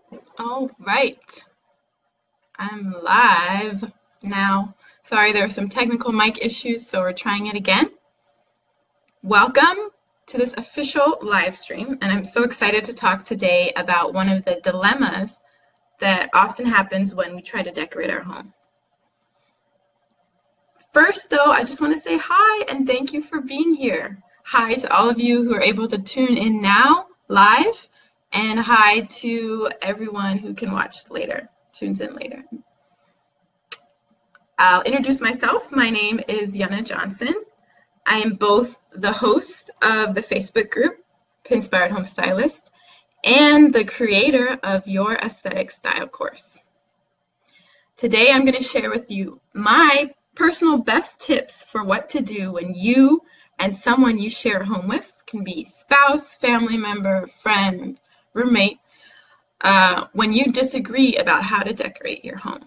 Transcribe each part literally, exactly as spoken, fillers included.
All right, I'm live now. Sorry, there were some technical mic issues, so we're trying it again. Welcome to this official live stream, and I'm so excited to talk today about one of the dilemmas that often happens when we try to decorate our home. First, though, I just want to say hi and thank you for being here. Hi to all of you who are able to tune in now live, and hi to everyone who can watch later, tunes in later. I'll introduce myself. My name is Yana Johnson. I am both the host of the Facebook group, Pinspired Home Stylist, and the creator of Your Aesthetic Style course. Today, I'm going to share with you my personal best tips for what to do when you and someone you share a home with, can be spouse, family member, friend, roommate, uh, when you disagree about how to decorate your home.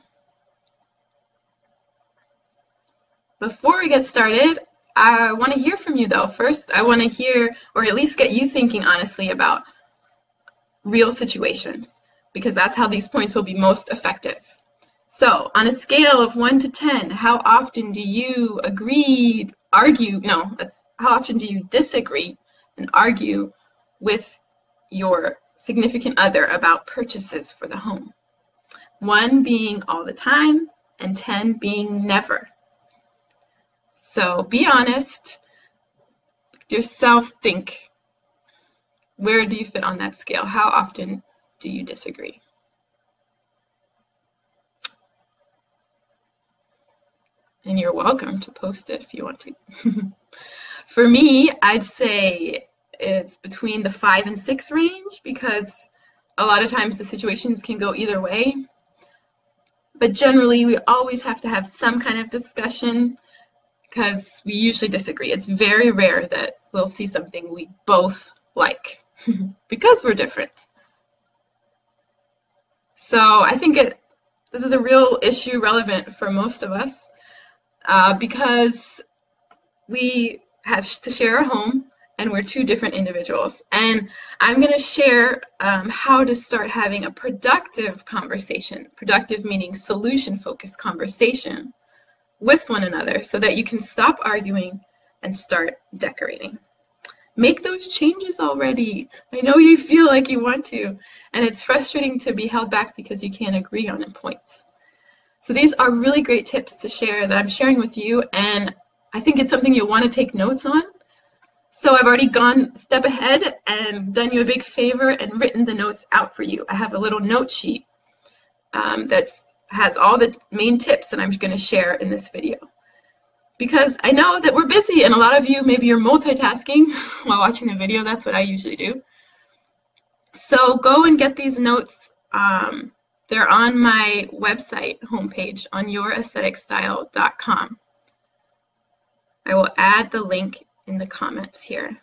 Before we get started, I want to hear from you though. First, I want to hear, or at least get you thinking honestly about real situations, because that's how these points will be most effective. So, on a scale of one to ten, how often do you agree, argue, no, that's, how often do you disagree and argue with your significant other about purchases for the home? One being all the time, and ten being never. So, be honest, yourself think, where do you fit on that scale? How often do you disagree? And you're welcome to post it if you want to. For me, I'd say it's between the five and six range, because a lot of times the situations can go either way. But generally, we always have to have some kind of discussion, because we usually disagree. It's very rare that we'll see something we both like, because we're different. So I think it this is a real issue relevant for most of us. Uh, because we have to share a home and we're two different individuals. And I'm going to share um, how to start having a productive conversation, productive meaning solution-focused conversation with one another, so that you can stop arguing and start decorating. Make those changes already. I know you feel like you want to, and it's frustrating to be held back because you can't agree on points. So these are really great tips to share that I'm sharing with you, and I think it's something you'll want to take notes on. So I've already gone a step ahead and done you a big favor and written the notes out for you. I have a little note sheet um, that has all the main tips that I'm going to share in this video. Because I know that we're busy, and a lot of you, maybe you're multitasking while watching the video. That's what I usually do. So go and get these notes. Um, They're on my website homepage on your aesthetic style dot com. I will add the link in the comments here.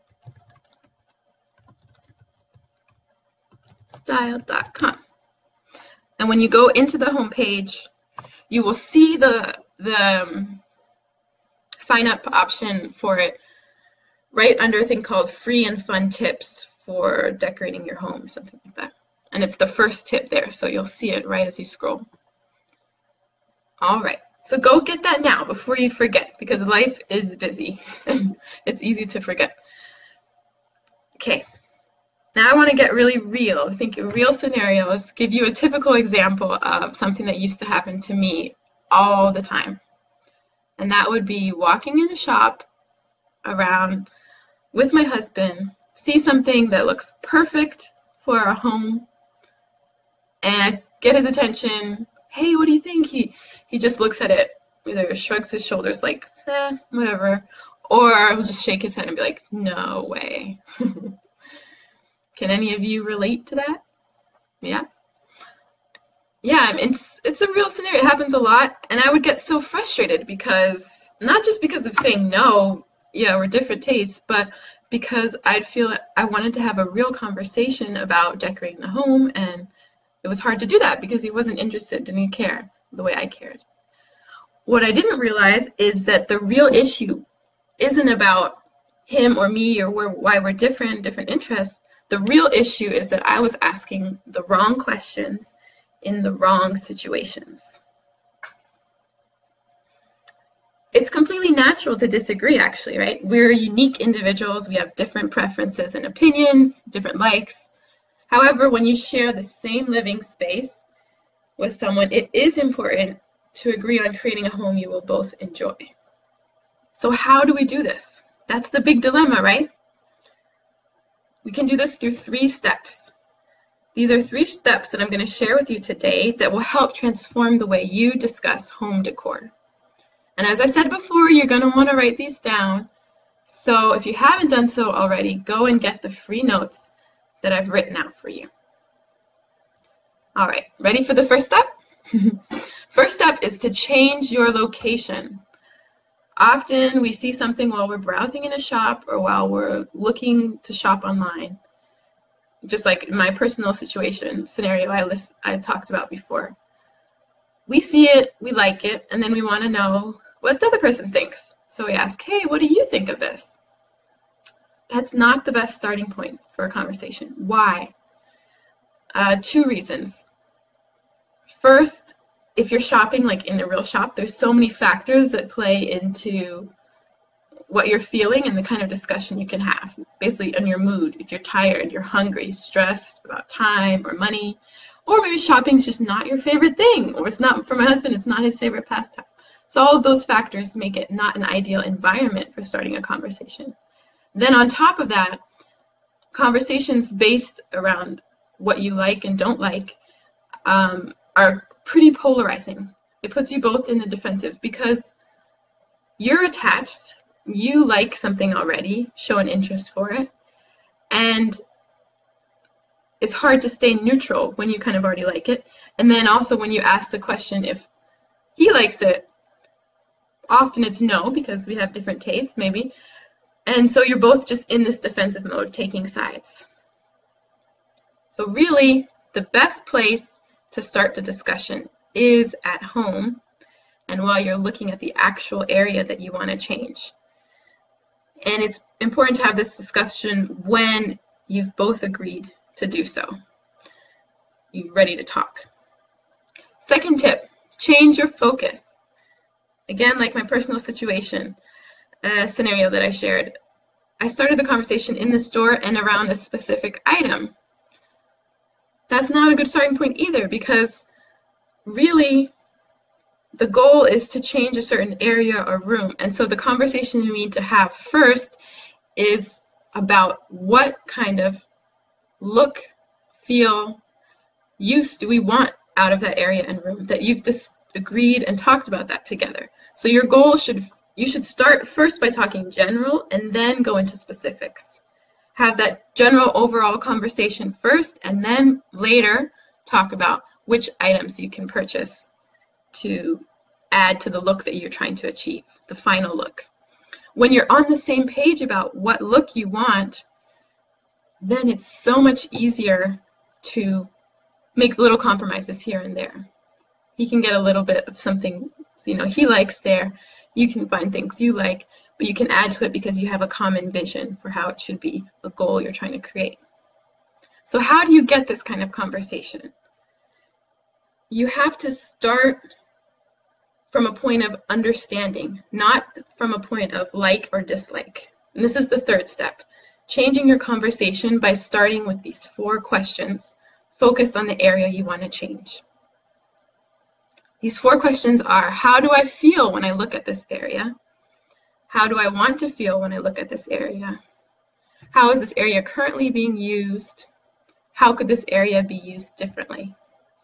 style dot com. And when you go into the homepage, you will see the, the um, sign up option for it right under a thing called free and fun tips for decorating your home, something like that. And it's the first tip there, so you'll see it right as you scroll. All right, so go get that now before you forget, because life is busy. It's easy to forget. Okay, now I want to get really real. Think of real scenarios, give you a typical example of something that used to happen to me all the time. And that would be walking in a shop around with my husband, see something that looks perfect for our home, and get his attention. Hey, what do you think? He he just looks at it, either shrugs his shoulders like, eh, whatever, or will just shake his head and be like, no way. Can any of you relate to that? Yeah? Yeah, it's, it's a real scenario. It happens a lot, and I would get so frustrated because, not just because of saying no, yeah, we're different tastes, but because I'd feel I wanted to have a real conversation about decorating the home, and it was hard to do that because he wasn't interested, didn't care the way I cared. What I didn't realize is that the real issue isn't about him or me or where, why we're different, different interests. The real issue is that I was asking the wrong questions in the wrong situations. It's completely natural to disagree, actually, right? We're unique individuals. We have different preferences and opinions, different likes. However, when you share the same living space with someone, it is important to agree on creating a home you will both enjoy. So how do we do this? That's the big dilemma, right? We can do this through three steps. These are three steps that I'm going to share with you today that will help transform the way you discuss home decor. And as I said before, you're going to want to write these down. So if you haven't done so already, go and get the free notes that I've written out for you. All right, ready for the first step? First step is to change your location. Often we see something while we're browsing in a shop or while we're looking to shop online. Just like in my personal situation scenario I, list, I talked about before. We see it, we like it, and then we want to know what the other person thinks. So we ask, hey, what do you think of this? That's not the best starting point for a conversation. Why? Uh, two reasons. First, if you're shopping like in a real shop, there's so many factors that play into what you're feeling and the kind of discussion you can have, basically on your mood. If you're tired, you're hungry, stressed about time or money, or maybe shopping's just not your favorite thing, or it's not, for my husband, it's not his favorite pastime. So all of those factors make it not an ideal environment for starting a conversation. Then on top of that, conversations based around what you like and don't like um, are pretty polarizing. It puts you both in the defensive because you're attached, you like something already, show an interest for it, and it's hard to stay neutral when you kind of already like it. And then also when you ask the question if he likes it, often it's no, because we have different tastes maybe. And so you're both just in this defensive mode, taking sides. So really, the best place to start the discussion is at home and while you're looking at the actual area that you want to change. And it's important to have this discussion when you've both agreed to do so. You're ready to talk. Second tip, change your focus. Again, like my personal situation uh, scenario that I shared, I started the conversation in the store and around a specific item. That's not a good starting point either, because really the goal is to change a certain area or room. And so the conversation you need to have first is about what kind of look, feel, use do we want out of that area and room, that you've just agreed and talked about that together. So your goal should, you should start first by talking general and then go into specifics. Have that general overall conversation first and then later talk about which items you can purchase to add to the look that you're trying to achieve, the final look. When you're on the same page about what look you want, then it's so much easier to make little compromises here and there. He can get a little bit of something, you know, he likes there. You can find things you like, but you can add to it because you have a common vision for how it should be, a goal you're trying to create. So how do you get this kind of conversation? You have to start from a point of understanding, not from a point of like or dislike. And this is the third step. Changing your conversation by starting with these four questions focused on the area you want to change. These four questions are, how do I feel when I look at this area? How do I want to feel when I look at this area? How is this area currently being used? How could this area be used differently?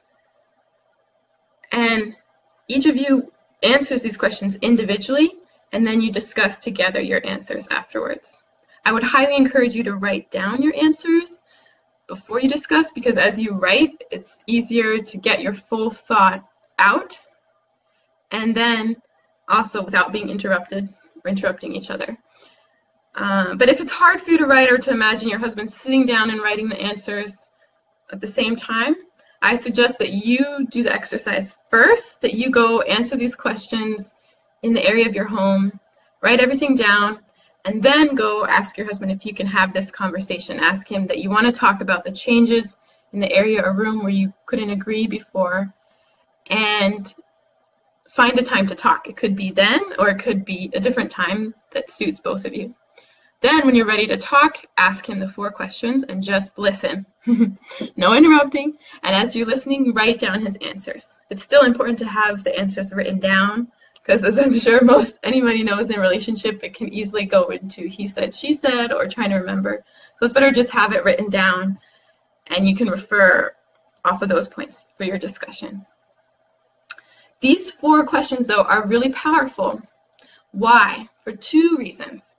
And each of you answers these questions individually, and then you discuss together your answers afterwards. I would highly encourage you to write down your answers before you discuss, because as you write, it's easier to get your full thought out, and then also without being interrupted or interrupting each other. Uh, but if it's hard for you to write or to imagine your husband sitting down and writing the answers at the same time, I suggest that you do the exercise first, that you go answer these questions in the area of your home, write everything down, And then go ask your husband if you can have this conversation. Ask him that you want to talk about the changes in the area or room where you couldn't agree before, and find a time to talk. It could be then, or it could be a different time that suits both of you. Then when you're ready to talk, ask him the four questions and just listen. No interrupting. And as you're listening, write down his answers. It's still important to have the answers written down, because as I'm sure most anybody knows in a relationship, it can easily go into he said, she said, or trying to remember. So it's better just have it written down, and you can refer off of those points for your discussion. These four questions, though, are really powerful. Why? For two reasons.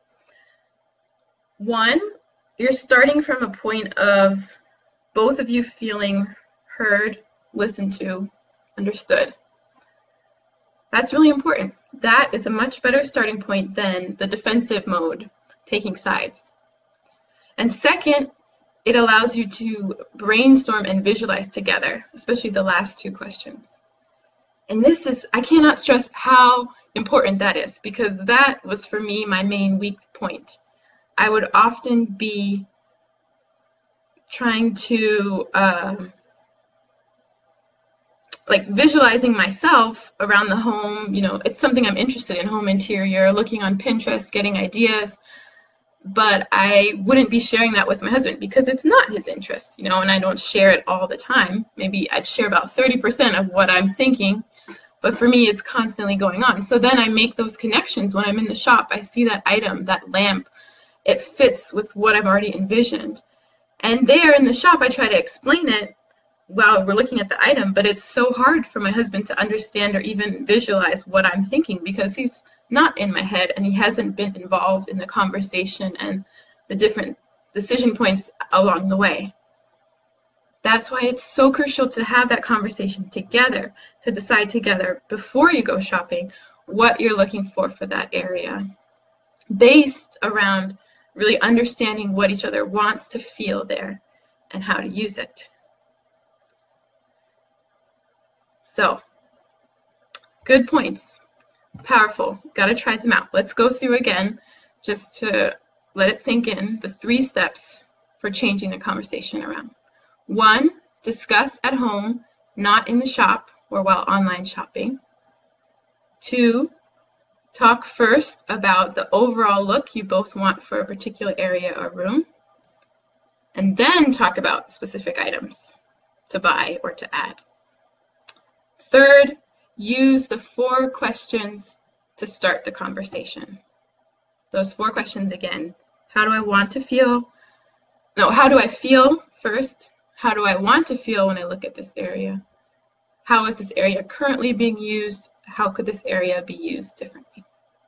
One, you're starting from a point of both of you feeling heard, listened to, understood. That's really important. That is a much better starting point than the defensive mode, taking sides. And second, it allows you to brainstorm and visualize together, especially the last two questions. And this is, I cannot stress how important that is, because that was for me my main weak point. I would often be trying to, uh, like visualizing myself around the home. You know, it's something I'm interested in, home interior, looking on Pinterest, getting ideas, but I wouldn't be sharing that with my husband because it's not his interest, you know, and I don't share it all the time. Maybe I'd share about thirty percent of what I'm thinking, but for me, it's constantly going on. So then I make those connections when I'm in the shop. I see that item, that lamp, it fits with what I've already envisioned. And there in the shop, I try to explain it while we're looking at the item, but it's so hard for my husband to understand or even visualize what I'm thinking because he's not in my head and he hasn't been involved in the conversation and the different decision points along the way. That's why it's so crucial to have that conversation together, to decide together before you go shopping what you're looking for for that area, based around really understanding what each other wants to feel there and how to use it. So, good points. Powerful. Got to try them out. Let's go through again just to let it sink in the three steps for changing the conversation around. One, discuss at home, not in the shop or while online shopping. Two, talk first about the overall look you both want for a particular area or room, and then talk about specific items to buy or to add. Third, use the four questions to start the conversation. Those four questions again. How do I want to feel? No, how do I feel first? How do I want to feel when I look at this area? How is this area currently being used? How could this area be used differently?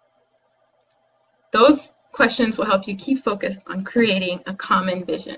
Those questions will help you keep focused on creating a common vision.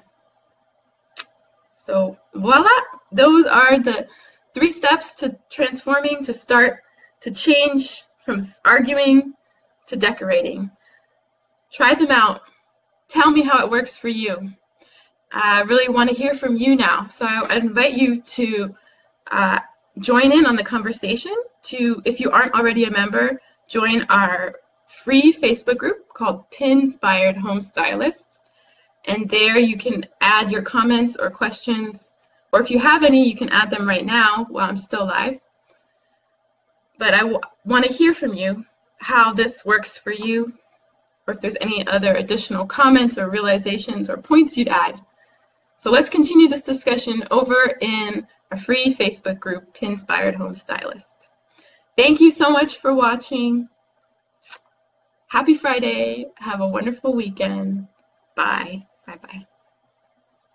So voila, those are the three steps to transforming, to start, to change from arguing to decorating. Try them out. Tell me how it works for you. I really want to hear from you now. So I invite you to uh, join in on the conversation. To, if you aren't already a member, join our free Facebook group called Pinspired Home Stylists. And there you can add your comments or questions, or if you have any, you can add them right now while I'm still live. But I w want to hear from you how this works for you, or if there's any other additional comments or realizations or points you'd add. So let's continue this discussion over in our free Facebook group, Pinspired Home Stylist. Thank you so much for watching. Happy Friday. Have a wonderful weekend. Bye. Bye-bye.